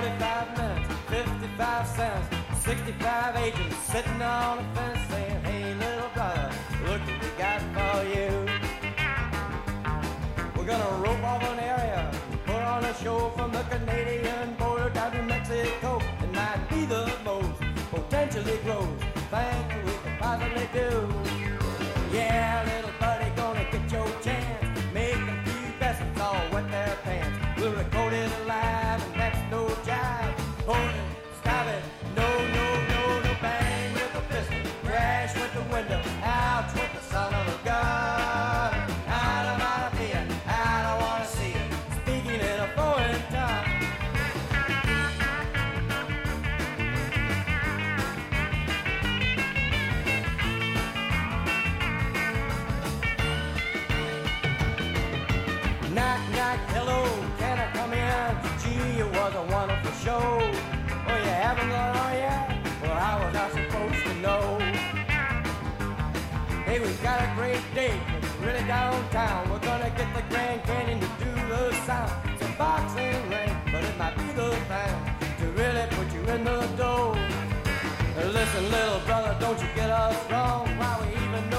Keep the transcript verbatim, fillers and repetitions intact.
forty-five minutes, fifty-five cents, sixty-five agents sitting on a fence saying, hey, little brother, look what we got for you. We're gonna rope off an area, put on a show from the Canadian border down to Mexico. It might be the most potentially gross thing we could possibly do. Yeah, little buddy, gonna get your chance. Make a few peasants all wet their pants. We'll record it live, and that's no jive. Hold it, stop it, no, no, no, no. Bang with the pistol, crash with the window, ouch with the son of a gun. I don't wanna be it, I don't wanna see it. Speaking in a foreign tongue. Knock, knock, hello, can I come in? Gee, it was a wonderful show. Oh, you haven't gone on yet? Well, I was not supposed to know. Hey, we've got a great date, it's really downtown. We're gonna get the Grand Canyon to do the sound. It's a boxing ring, but it might be the thing to really put you in the dough. Listen, little brother, don't you get us wrong. Why we even know